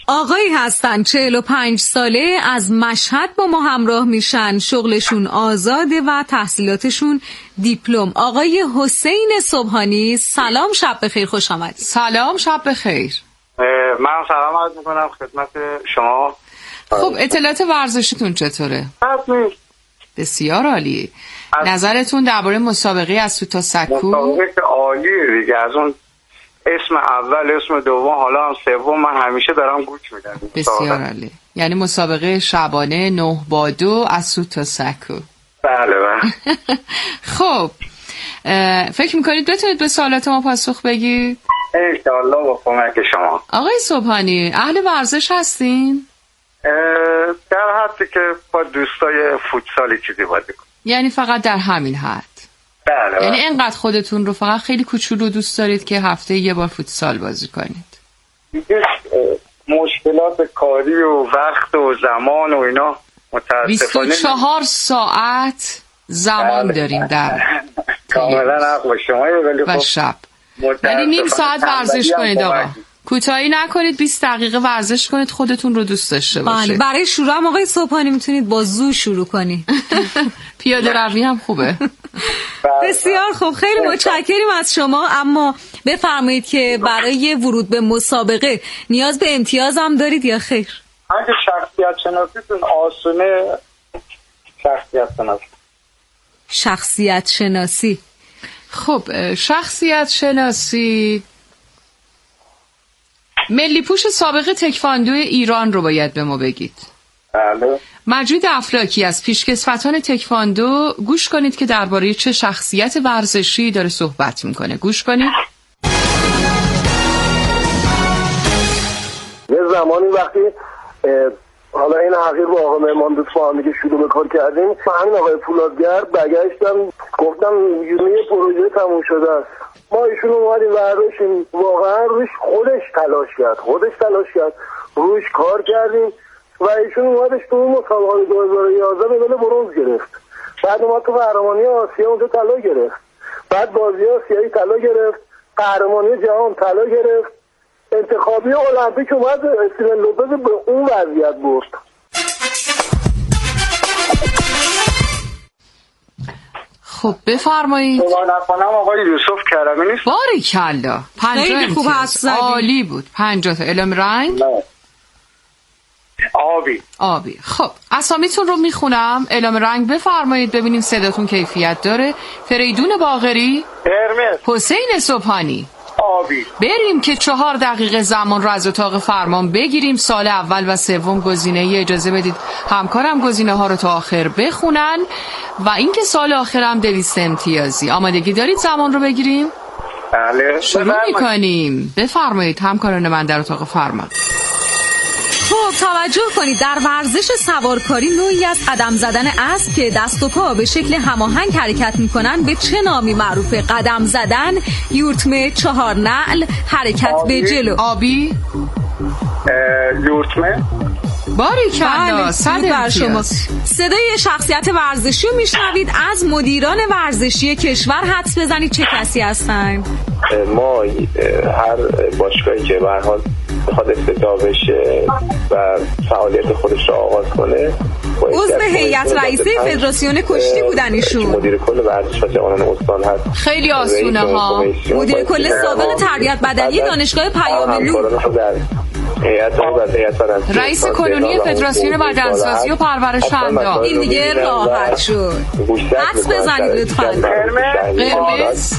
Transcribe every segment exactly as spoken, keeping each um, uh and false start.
آقایی هستن چهل و پنج ساله، از مشهد با ما همراه میشن، شغلشون آزاده و تحصیلاتشون دیپلم. آقای حسین صبحانی، سلام، شب بخیر، خوش آمدید. سلام، شب بخیر. من سلام عرض میکنم خدمت شما. خب اطلاعات ورزشیتون چطوره؟ حتمی. بسیار عالی. نظرتون درباره مسابقه از سو تا سکو؟ مسابقه که عالیه دیگه، از اون اسم اول، اسم دوم، حالا هم سوم، من همیشه دارم گوش میدم. بسیار عالی. یعنی مسابقه شبانه نه با دو از سو تا سکو. بله بله. خب فکر میکنید بتونید به سوالات ما پاسخ بگید؟ انشاءالله با کمک شما. آقای صبحانی، اهل ورزش هستین؟ در حدی که با دوستای فوتسالی چیزی بازی کنم. یعنی فقط در همین حد؟ بله بله. یعنی اینقدر خودتون رو فقط خیلی کوچولو دوست دارید که هفته یه بار فوتسال بازی کنید؟ مشکلات کاری و وقت و زمان و اینا متاسفانه بیست و چهار ساعت زمان بله. داریم در کاملا حق با شما. و شب ولی نیم ساعت ورزش کنید آقا، کوتاهی نکنید، بیست دقیقه ورزش کنید، خودتون رو دوست داشته باشید. برای شروع هم آقای صبحانی میتونید با زو شروع کنید. پیاده روی هم خوبه. بسیار خوب، خیلی متشکریم از شما. اما بفرمایید که برای ورود به مسابقه نیاز به امتیاز هم دارید یا خیر؟ اگه شخصیت شناسیتون آسونه، شخصیت شناسی. شخصیت شناسی. خب شخصیت شناسی، ملی پوش سابق تکواندو ایران رو باید به ما بگید. بله. مجید افلاکی از پیشکسوتان تکواندو، گوش کنید که درباره چه شخصیت ورزشی داره صحبت میکنه. گوش کنید. یه زمانی وقتی حالا این حقیر با آقا مهمان دوست با هم دیگه شروع به کار کردیم، من همین آقای فولادگر برگشتم گفتم یونی پروژه تموم شده است، ما ایشون اومدیم برداشتیم، واقعا روش خودش تلاش کرد خودش تلاش کرد روش کار کردیم و ایشون اومدش تو اون مسابقه دو هزار و یازده مدال برنز گرفت. بعد اومد تو قهرمانی آسیا اونجا طلا گرفت، بعد بازی آسیایی طلا گرفت، قهرمانی جهان طلا گرفت، انتخابی المپیک اومد استیون لوپز به اون وضعیت برد. خب بفرمایید. شما نکنم آقای یوسف کرمی نیست؟ باریکلا، پنجاه امتیاز، عالی بود. پنجاه تا. اعلام رنگ؟ نه. آبی. آبی. خب اسامیتون رو میخونم، اعلام رنگ بفرمایید ببینیم صداتون کیفیت داره. فریدون باقری، قرمز. حسین صبحانی، آبی. بریم که چهار دقیقه زمان رو از اتاق فرمان بگیریم. سال اول و سوم گزینه اجازه بدید همکارم گزینه ها رو تا آخر بخونن و اینکه سال آخرم دویست امتیازی. آمادگی دارید زمان رو بگیریم؟ بله. شروع میکنیم. بفرمایید همکاران من در اتاق فرمان. خب توجه کنید، در ورزش سوارکاری نوعی از قدم زدن اسب که دست و پا به شکل هماهنگ حرکت میکنن به چه نامی معروفه؟ قدم زدن، یورتمه، چهار نعل، حرکت آبی. به جلو. آبی. یورتمه. باریکلا، صد امتیاز. صدای شخصیت ورزشی رو میشنوید، از مدیران ورزشی کشور حدس بزنید چه کسی هستن؟ ما هر باشگاهی که به هر حال بخواد افتتاح بشه و فعالیت خودش را آغاز کنه، عضو هیئت رئیسه فدراسیون کشتی بودن ایشون. مدیر کل ورزش و جوانان استان هست. خیلی آسونه ها. مدیر کل سابق تربیت بدنی دانشگاه پیام نور. رئیس کلونی فدراسیون بدنسازی و پرورش اندام. این دیگه راحت شد. حدس بزنید لطفاً. قرمز.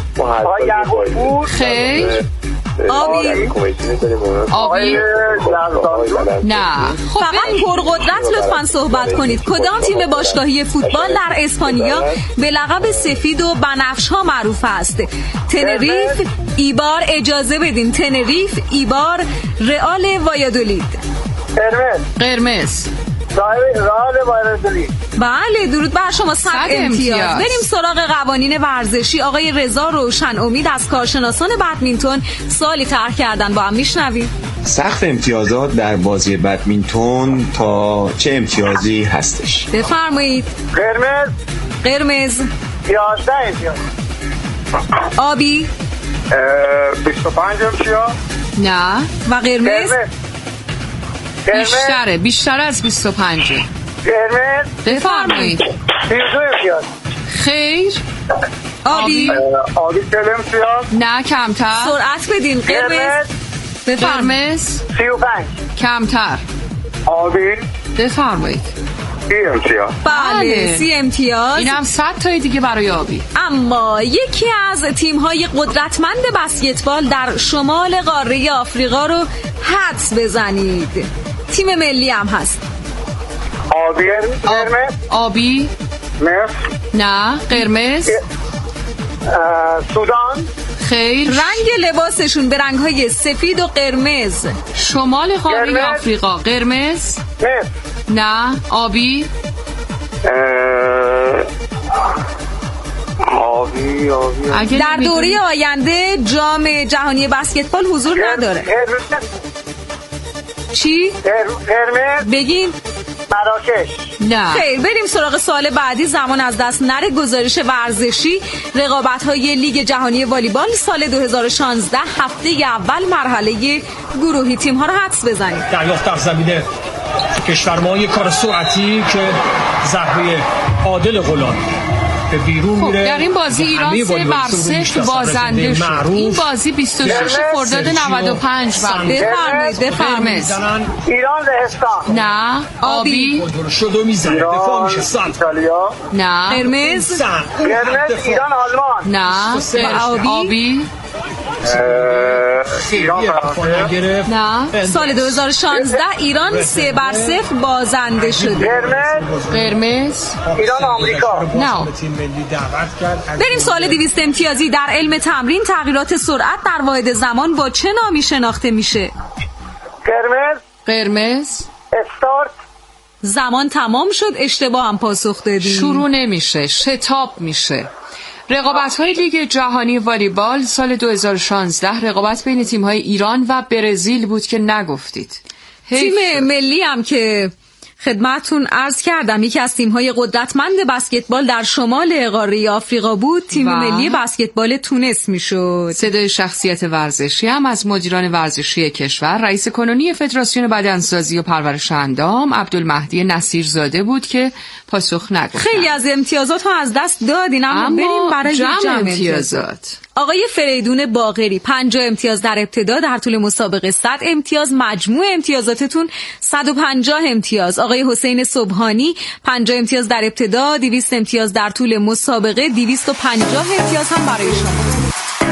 خیر. آبی. آبی. نه. فقط پرقدرت لطفاً صحبت کنید. کدام تیم باشگاهی فوتبال در اسپانیا به لقب سفید و بنفش ها معروف است؟ تنریف، ایبار، اجازه بدین، تنریف، ایبار، رئال وایادولید. قرمز. قرمز. رئال وایادولید. بله، درود بر شما، صد امتیاز. بریم سراغ قوانین ورزشی. آقای رضا روشن امید از کارشناسان بدمینتون سوالی طرح کردن، با هم میشنویم. سقف امتیازات در بازی بدمینتون تا چه امتیازی هستش؟ بفرمایید. قرمز. قرمز. یازده امتیاز. آبی. بیست و پنج امتیاز. نه. و قرمز. بیشتره، بیشتر از بیست و پنج. قرمز. بفرمایید. سی و دو امتیاز. خیر. آبی. آبی چهل امتیاز. نه کمتر. سرعت بدین. قرمز. بفرمایید. قرمز. سی و پنج. کمتر. آبی. بفرمایید. سی امتیاز. بله سی امتیاز. اینم صد تای دیگه برای آبی. اما یکی از تیم‌های قدرتمند بسکتبال در شمال قاره آفریقا رو حدس بزنید. تیم ملی هم هست. آبی. قرمز. آبی. مصر. نه قرمز. سودان. خیر. رنگ لباسشون به رنگ‌های سفید و قرمز. شمال قاره آفریقا. قرمز. مصر. نه. آبی. آبی آبی در دوره آینده جام جهانی بسکتبال حضور نداره. چی؟ قرمز. بگین. مراکش. نه. خیر بریم سراغ سوال بعدی. زمان از دست نره. گزارش ورزشی رقابت‌های لیگ جهانی والیبال سال دو هزار و شانزده هفته اول مرحله گروهی. تیم‌ها رو حدس بزنید. دریافت در زمینه کشور ما یک کار سرعتی که ضربه عادل غلام به بیرون میره. در این بازی ایران سه بر صفر بازنده شد. این بازی بیست و شش خرداد نود و پنج بفرمایید. بفرمایید. ایران لهستان. نه. آبی. شد و میزنه. دفاع میشه. سنت. ایتالیا. نه. قرمز. قرمز. ایران آلمان. نه. آبی. ایران فرانسه. نه. سال دو هزار و شانزده ایران سه بر صفر بازنده شده. قرمز. قرمز. ایران آمریکا. نه. بریم سوال دویست امتیازی. در علم تمرین تغییرات سرعت در واحد زمان با چه نامی شناخته میشه؟ قرمز. قرمز. استارت. زمان تمام شد. اشتباه هم پاسخ دادی. شروع نمیشه، شتاب میشه. رقابت‌های لیگ جهانی والیبال سال دو هزار و شانزده رقابت بین تیم‌های ایران و برزیل بود که نگفتید. تیم ملی هم که خدمتون عرض کردم یکی از تیم‌های قدرتمند بسکتبال در شمال قاره آفریقا بود. تیم ملی بسکتبال تونس میشد. صدای شخصیت ورزشی هم از مدیران ورزشی کشور، رئیس کنونی فدراسیون بدنسازی و پرورش اندام عبدالمهدی نصیرزاده بود که پاسخ نگفتن. خیلی از امتیازات ها از دست دادین، اما, اما بریم برای جمع, جمع امتیازات. امتیازات. آقای فریدون باقری پنجاه امتیاز در ابتدا، در طول مسابقه صد امتیاز، مجموع امتیازاتتون صد و پنجاه امتیاز. آقای حسین صبحانی پنجاه امتیاز در ابتدا، دویست امتیاز در طول مسابقه، دویست و پنجاه امتیاز هم برای شما.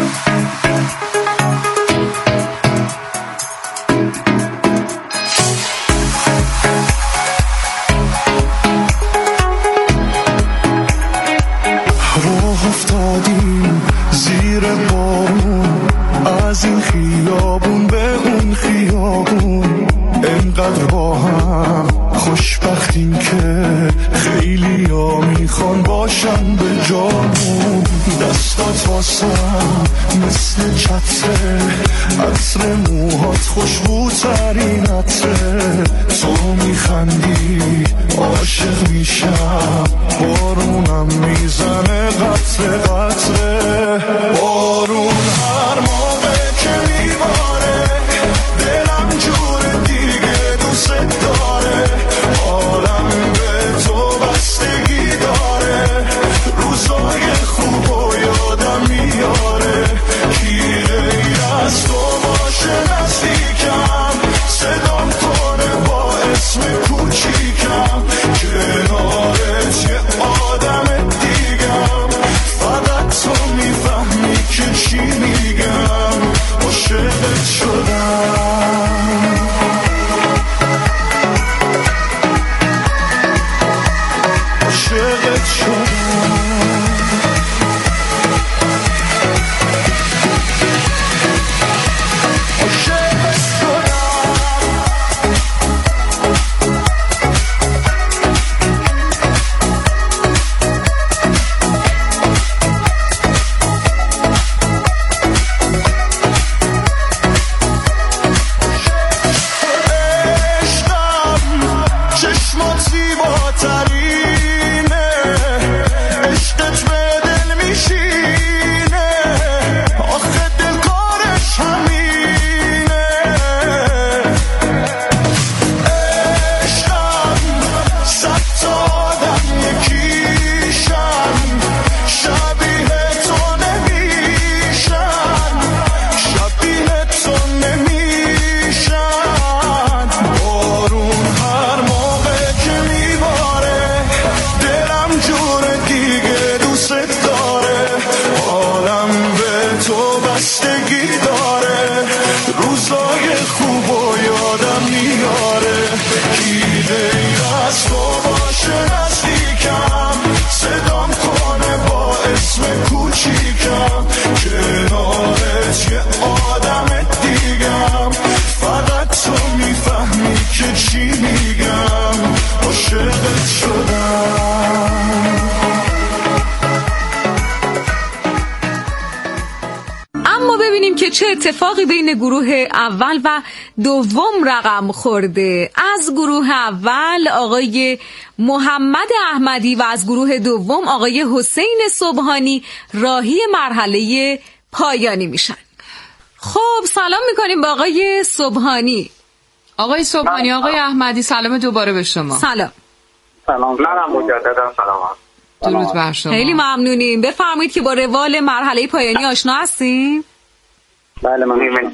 از این خیابون به اون خیابون انقدر با هم خوشبختیم که خیلی ها میخوان باشن به جامون. دستات واسم مثل چتره، عطر موهات خوشبوترین عطره. تو میخندی عاشق میشم، بارونم میزنه قطره قطره. بارون هر موقع که میباره دلم جور دیگه دوست داره. حالم به تو بستگی داره، روزای خوب و یادم میاره. کی غیر از تو باشه نزدیکم، صدام کنه با اسم کوچیکم. کنارت یه آدم دیگم، فقط تو میفهمی که چی بگم عاشقت شدم. اما ببینیم که چه اتفاقی بین گروه اول و دوم رقم خورده. از گروه اول آقای محمد احمدی و از گروه دوم آقای حسین صبحانی راهی مرحله پایانی میشن. خب سلام میکنیم با آقای صبحانی. آقای صبحانی، آقای احمدی سلام دوباره به شما. سلام. سلام. منم مجددا سلام. درود بر شما. خیلی ممنونیم. بفرمایید که با روال مرحله پایانی آشنا هستیم؟ بله من.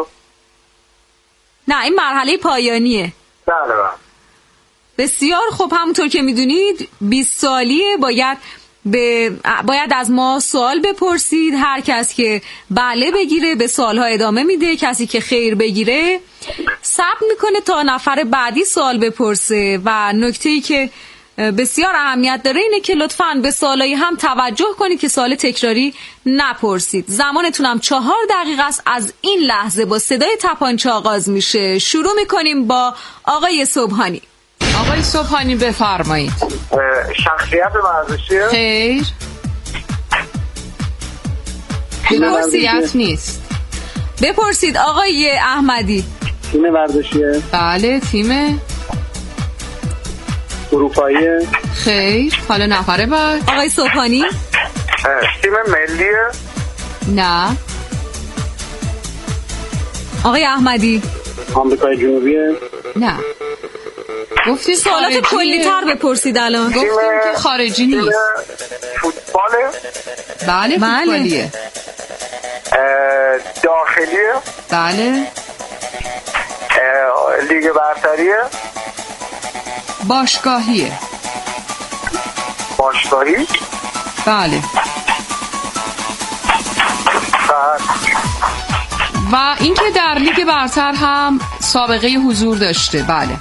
نه این مرحله پایانیه. بله بله. بسیار خوب. همونطور که میدونید بیست سالیه، باید به باید از ما سوال بپرسید. هر کس که بله بگیره به سوالها ادامه میده، کسی که خیر بگیره صبر میکنه تا نفر بعدی سوال بپرسه. و نکته‌ای که بسیار اهمیت داره اینه که لطفاً به سوالای هم توجه کنید که سوال تکراری نپرسید. زمانتون هم چهار دقیقه است. از این لحظه با صدای تپانچه آغاز میشه. شروع میکنیم با آقای صبحانی. آقای صبحانی بفرمایید. شخصیت ورزشی؟ خیر. بپرسید نیست. بپرسید آقای احمدی. تیم ورزشیه؟ بله تیم اروپایی. خیر. حالا نفره بعد آقای صبحانی. تیم ملیه؟ نه. آقای احمدی. آمریکای جنوبیه؟ نه. گفتید سوالات کلی تر بپرسید الان. گفتیم که خارجی نیست. فوتباله؟ بله فوتبالیه. داخلیه؟ بله. لیگ برتریه؟ باشگاهیه. باشگاهی؟ بله. و اینکه در لیگ برتر هم سابقه حضور داشته. بله.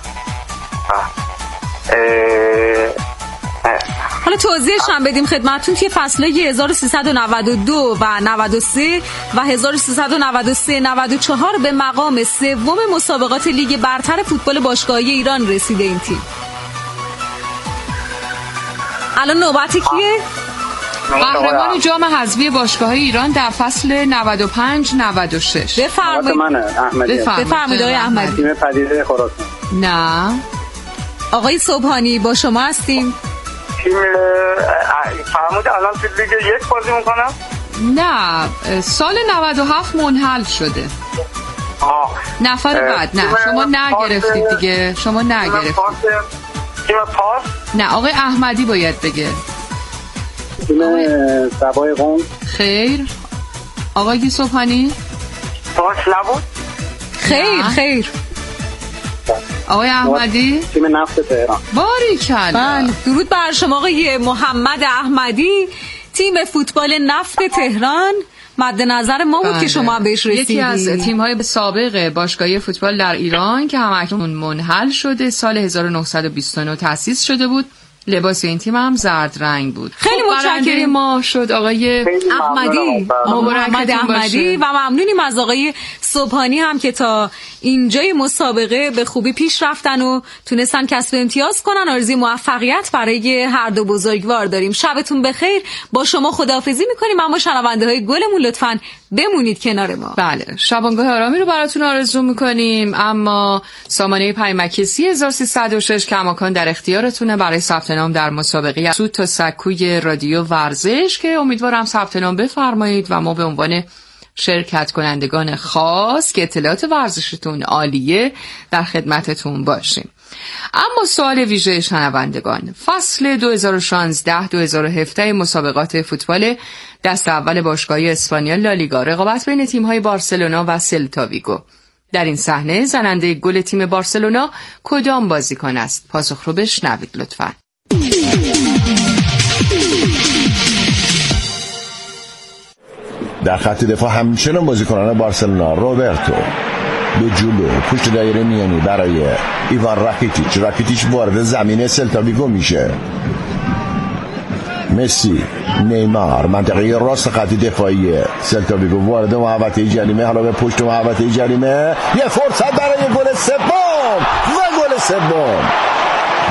حالا توضیحش هم بدیم خدمتتون که فصل‌های هزار و سیصد و نود و دو و نود و سه و هزار و سیصد و نود و سه نود و چهار به مقام سوم مسابقات لیگ برتر فوتبال باشگاهی ایران رسیده این تیم. الان نوبت کیه؟ قهرمان جام حذفی باشگاه‌های ایران در فصل نود و پنج نود و شش. بفرمایید. بفرمایید آقای احمدی. تیم پدیده خراسان. نه. آقای صبحانی با شما هستیم. تیم فرمود الان تو لیگ یک بازی میکنم؟ نه سال نود و هفت منحل شده. آه. نفر بعد. نه شما نگرفتید دیگه. شما نگرفتید. تیم پاس؟ نه آقای احمدی باید بگه. تیم سبای قم؟ خیر. آقای صبحانی؟ پاس نبود؟ خیر خیر. آقای احمدی؟ تیم نفت تهران. باریکلا. بله درود بر شما آقای محمد احمدی. تیم فوتبال نفت تهران مد نظر ما بود. بله. که شما بهش رسیدید. یکی از تیم‌های سابق باشگاهی فوتبال در ایران که همکنون منحل شده. سال هزار و نهصد و بیست و نه تأسیس شده بود. لباس این تیم هم زرد رنگ بود. خیلی متشکرم. ما شد آقای احمدی، محمد احمدی و ممنونیم از آقای صبحانی هم که تا اینجای مسابقه به خوبی پیش رفتن و تونستن کسب امتیاز کنن. آرزوی موفقیت برای هر دو بزرگوار داریم. شبتون بخیر. با شما خداحافظی میکنیم، اما شنونده های گلمون لطفاً بمونید کنار ما. بله شبانگاه آرامی رو براتون آرزو میکنیم. اما سامانه پیمکسی هزار و سیصد و شش کماکان در اختیارتونه برای ثبت نام در مسابقه سود تا سکوی رادیو ورزش که امیدوارم ثبت نام بفرمایید و ما به عنوان شرکت کنندگان خاص که اطلاعات ورزشتون عالیه در خدمتتون باشیم. اما سوال ویژه شنوندگان، فصل دو هزار و شانزده دو هزار و هفده مسابقات فوتبال دست اول باشگاهی اسپانیول لالیگا، رقابت بین تیم‌های بارسلونا و سلتا ویگو. در این صحنه زننده گل تیم بارسلونا کدام بازیکن است؟ پاسخ رو بشنوید لطفاً. در خط دفاع همچنان بازیکنان بارسلونا روبرتو به جلو پشت دایره میانی برای ایوان راکیتیچ. راکیتیچ وارد زمین سلتا ویگو میشه. مسی، نیمار، منطقه راست خط دفاعی سلتا ویگو وارد محوطه جریمه. حالا به پشت محوطه جریمه یه فرصت برای گل سوم و گل سوم.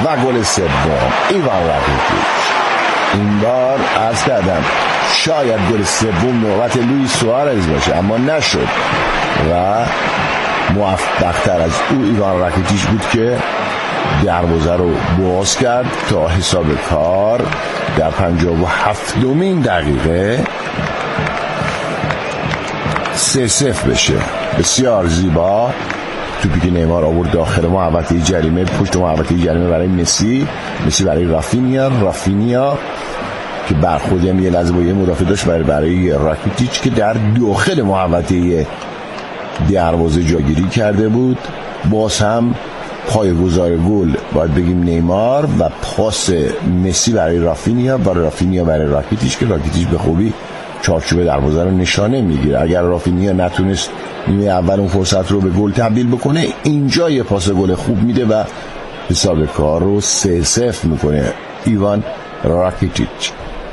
و گل سوم ایوان راکیتیچ. این بار عرض کردم شاید گل سوم نوبت لوئیس سوارز باشه، اما نشد و موفق‌تر از او ایوان راکیتیچ بود که دروازه رو باز کرد تا حساب کار در پنجاه و هفتمین دقیقه سه صفر بشه. بسیار زیبا توپی که نیمار آورد داخل محوطه جریمه، پشت محوطه جریمه برای مسی، مسی برای رافینیا، رافینیا که برخوردی هم یه لحظه با یه مدافع داشت برای برای راکیتیچ که در داخل محوطه دروازه جاگیری کرده بود. باز هم پایه‌گذار گل باید بگیم نیمار و پاس مسی برای رافینیا و رافینیا برای راکیتیچ که راکیتیچ به خوبی چارچوب دروازه رو نشانه میگیره. اگر رافینیا نتونست نیمه اول اون فرصت رو به گل تبدیل بکنه، اینجا یه پاس گل خوب میده و حساب کار رو سه صفر میکنه ایوان راکیتیچ.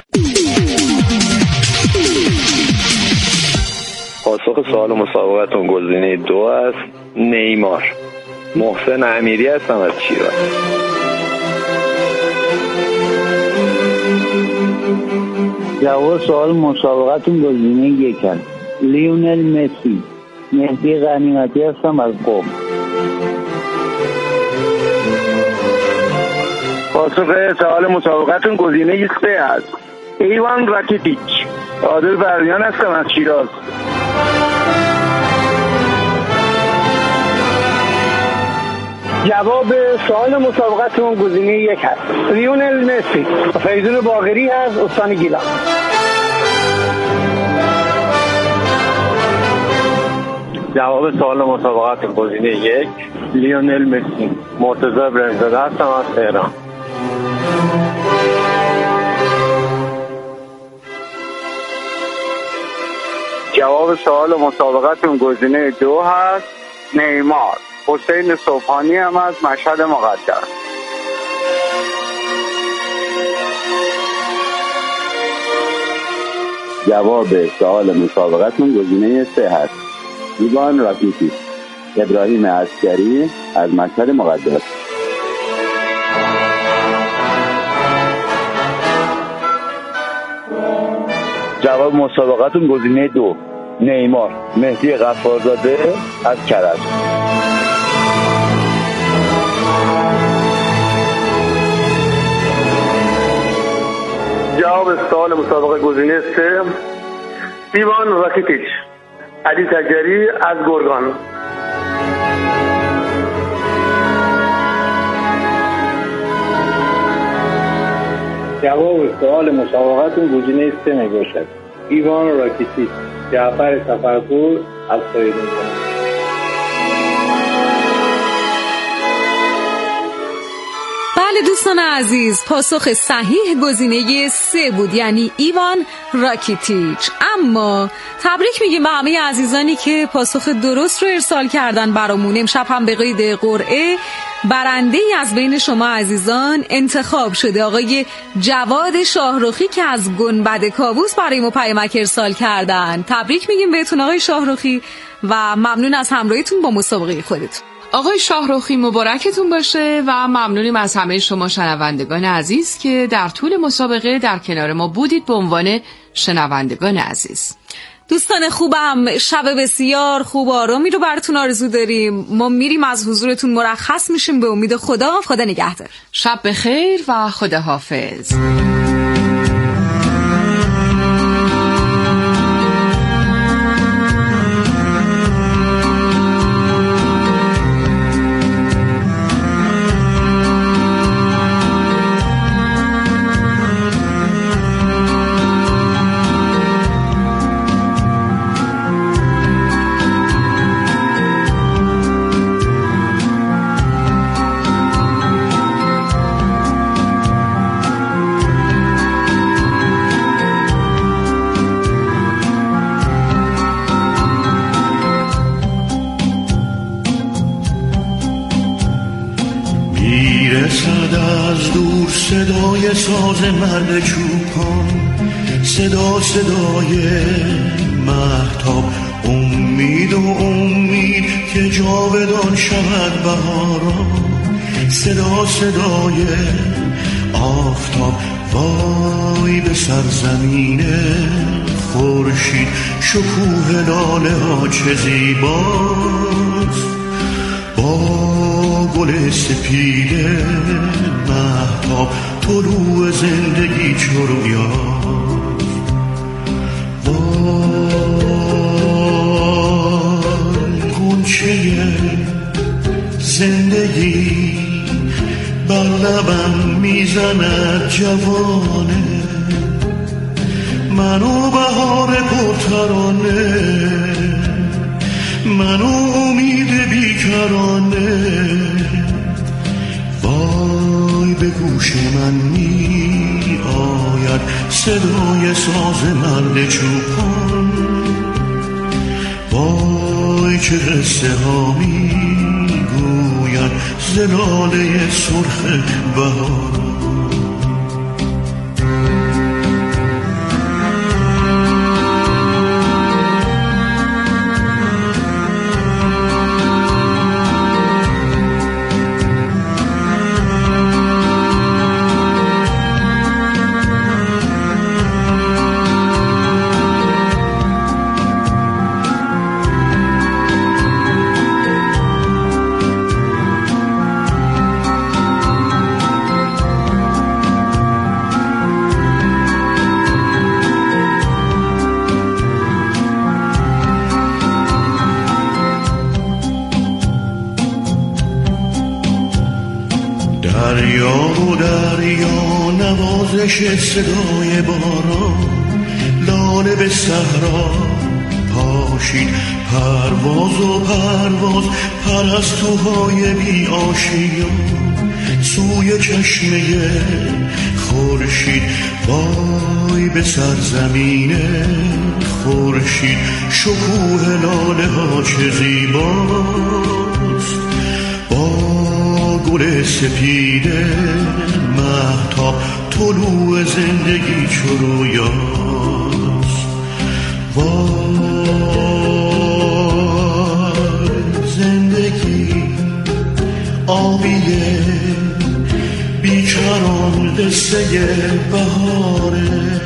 پاسخ سوال مسابقتون گزینه دو است، نیمار. محسن امیری هستم از شیراز. جواب سوال مسابقتون گزینه یک است، لیونل مسی. مهدی غنیمتی هستم از قم. پاسخ سوال مسابقتون گزینه سه است، ایوان راکیتیچ. عادل بردیان هستم از شیراز. جواب سوال مسابقتون گزینه یک هست، لیونل مسی. فیضون باقری از استان گیلان. جواب سوال مسابقتون گزینه یک، لیونل مسی. مرتضی ابراهیم‌زاده هستم از تهران. جواب سوال مسابقتون گزینه دو هست، نیمار. حسین صبحانی هم از مشهد مقدس. جواب سوال مسابقتون گزینه سه هست، ایوان راکیتیچ. ابراهیم عسکری از مشهد مقدس. جواب مسابقتون گزینه دو، نیمار. مهدی غفارزاده از کرج. جواب سوال مسابقه گزینه سه، ایوان راکیتیچ. علی تجری از گرگان. جواب سوال مسابقتون گزینه سه میباشد، ایوان راکیتیچ. جعفر سفرپور از فریدون. بله دوستان عزیز، پاسخ صحیح گزینه سه بود، یعنی ایوان راکیتیچ. اما تبریک میگیم به همه عزیزانی که پاسخ درست رو ارسال کردن برامون. امشب هم به قید قرعه برنده ای از بین شما عزیزان انتخاب شده، آقای جواد شاهرخی که از گنبد کاووس برای ما پیامک ارسال کردن. تبریک میگیم بهتون آقای شاهرخی و ممنون از همراهیتون با مسابقه خودتون. آقای شاهرخی مبارکتون باشه و ممنونیم از همه شما شنوندگان عزیز که در طول مسابقه در کنار ما بودید به عنوان شنوندگان عزیز. دوستان خوبم، شب بسیار خوب آرامی رو براتون آرزو داریم. ما میریم از حضورتون مرخص میشیم به امید خدا. خدا نگهدار. شب بخیر و خدا حافظ. میرسد از دور صدای ساز مرد چوپان، صدا صدای مهتاب، امید و امید که جاودان شود بهاران. صدا صدای آفتاب وای به سرزمین خورشید شکوه لاله ها چه زیباست با گل سپید مهتاب طلوع زندگی چو رویاست وای گونچه زندگی بر لبم میزند جوانه منو بهار پرترانه منو امید بیکرانه وای به گوش من می آید صدای ساز مرد چوپان وای چه قصه ها می گوید زلاله سرخ بهار دریا و دریا نوازش صدای باران لاله به صحرا پاشید پرواز و پرواز پرستوهای بی آشیا سوی چشمه خورشید وای به سرزمین خورشید شکوه لاله ها چه زیباست گل سپید مهتاب طلوع زندگی چو رویاست وای زندگی آبیه بیکران قصه بهاره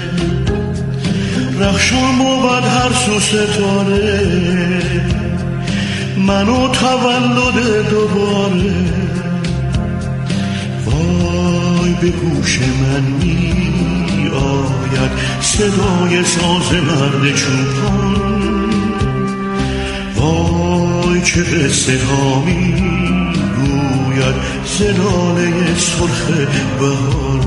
رخشان بود هر سو ستاره منو تولد دوباره وای به گوش من می آید صدای ساز مرد چوپان وای چه قصه ها می گوید زلاله سرخ بهار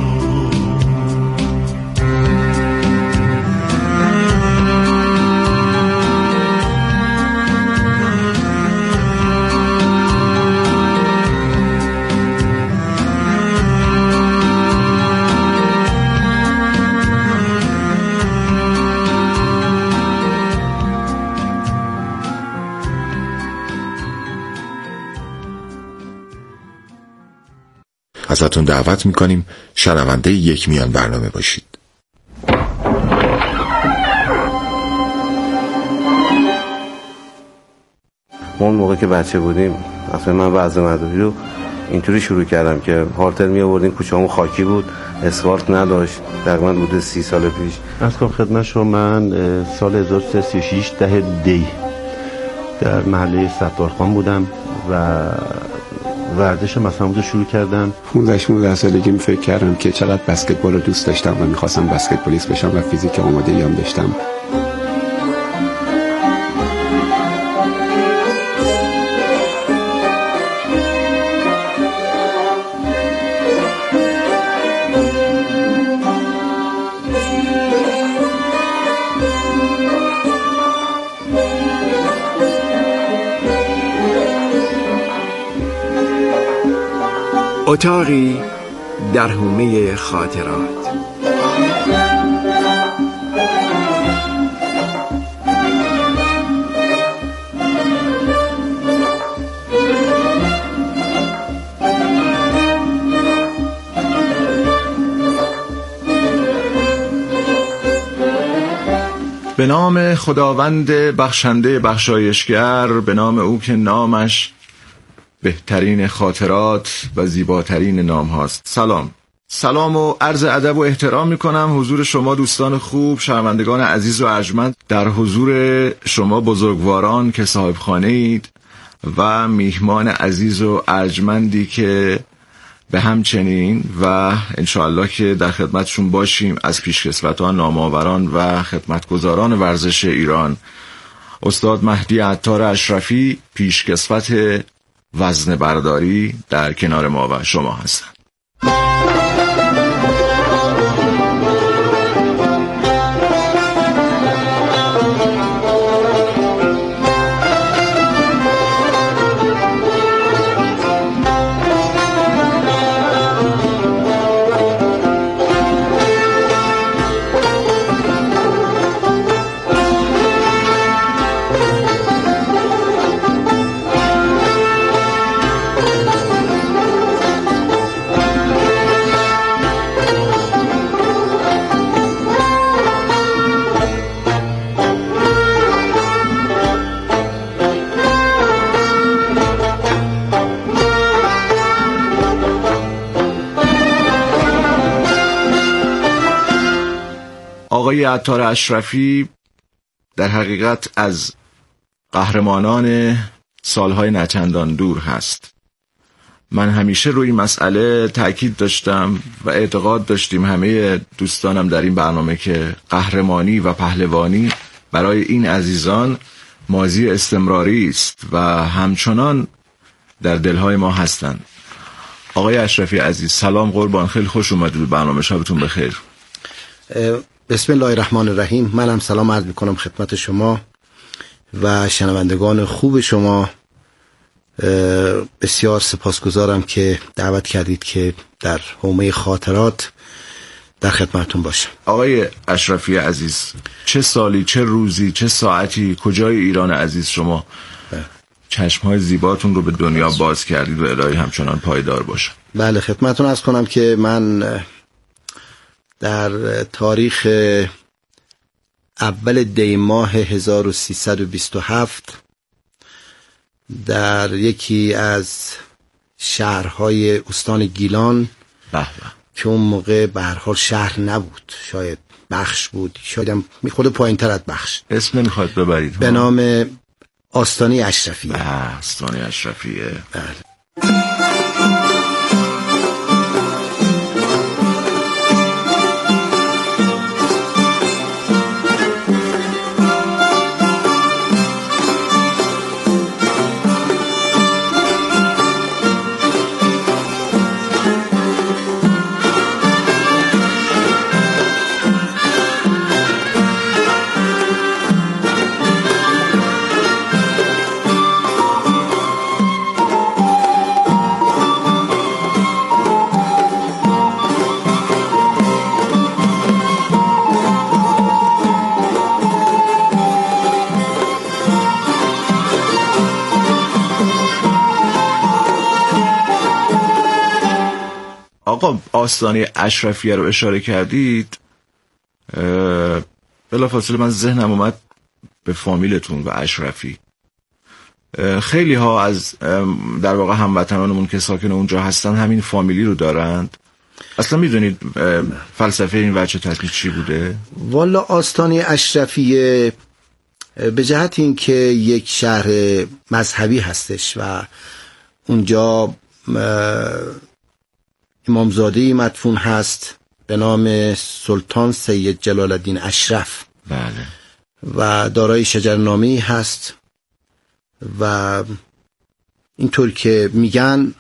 ازتون دعوت میکنیم شنونده یک میان برنامه باشید. ما اون موقع که بچه بودیم اصلا من وضع مداری رو اینطوری شروع کردم که هارتر می آوردیم، کوچه‌مون خاکی بود، اسفالت نداشت، تقریبا بوده سی سال پیش. از کنم خدمت شما من سال هزار و سیصد و سی و شش ده دی در محله ستارخان بودم و ورزش مثلا رو شروع کردم. پانزده شانزده سالگی فکر کردم که چقدر بسکتبال رو دوست داشتم و میخواستم بسکتبالیست بشم و فیزیک آماده یام داشتم. اتاقی در حومه خاطرات. به نام خداوند بخشنده بخشایشگر، به نام او که نامش بهترین خاطرات و زیباترین نام هاست. سلام سلام و عرض ادب و احترام میکنم حضور شما دوستان خوب، شنوندگان عزیز و ارجمند، در حضور شما بزرگواران که صاحب خانه اید و میهمان عزیز و ارجمندی که به همچنین و انشاءالله که در خدمتشون باشیم از پیشکسوتان، نامآوران و خدمتگزاران ورزش ایران، استاد مهدی عطار اشرفی، پیشکسوت وزنه برداری، در کنار ما و شما هستند. آقای عطار اشرفی در حقیقت از قهرمانان سالهای نچندان دور هست. من همیشه روی این مسئله تأکید داشتم و اعتقاد داشتیم همه دوستانم در این برنامه که قهرمانی و پهلوانی برای این عزیزان ماضی استمراری است و همچنان در دلهای ما هستند. آقای اشرفی عزیز سلام قربان، خیلی خوش اومدید به برنامه، شبتون بخیر. بسم الله الرحمن الرحیم. منم سلام عرض میکنم خدمت شما و شنوندگان خوب شما. بسیار سپاسگزارم که دعوت کردید که در حومه خاطرات در خدمتتون باشم. آقای اشرفی عزیز، چه سالی، چه روزی، چه ساعتی، کجای ایران عزیز شما چشمهای زیباتون رو به دنیا باز کردید و الهی همچنان پایدار باشه؟ بله، خدمتتون عرض کنم که من در تاریخ اول دی ماه هزار و سیصد و بیست و هفت در یکی از شهرهای استان گیلان بله. که اون موقع به هر حال شهر نبود، شاید بخش بود، شاید هم خود پایین تر از بخش، اسم نمیخواد ببرید، به نام آستانه اشرفیه. آستانه اشرفیه. بله. آقا آستانه اشرفیه رو اشاره کردید، بلافاصله من ذهنم اومد به فامیلتون و اشرفی. خیلی ها از در واقع هموطنانمون که ساکن اونجا هستن همین فامیلی رو دارند. اصلا میدونید فلسفه این وجه تطبیق چی بوده؟ والا آستانه اشرفیه به جهت این که یک شهر مذهبی هستش و اونجا امامزاده‌ای مدفون هست به نام سلطان سید جلال الدین اشرف. بله. و دارای شجرنامه‌ای هست و اینطور که میگن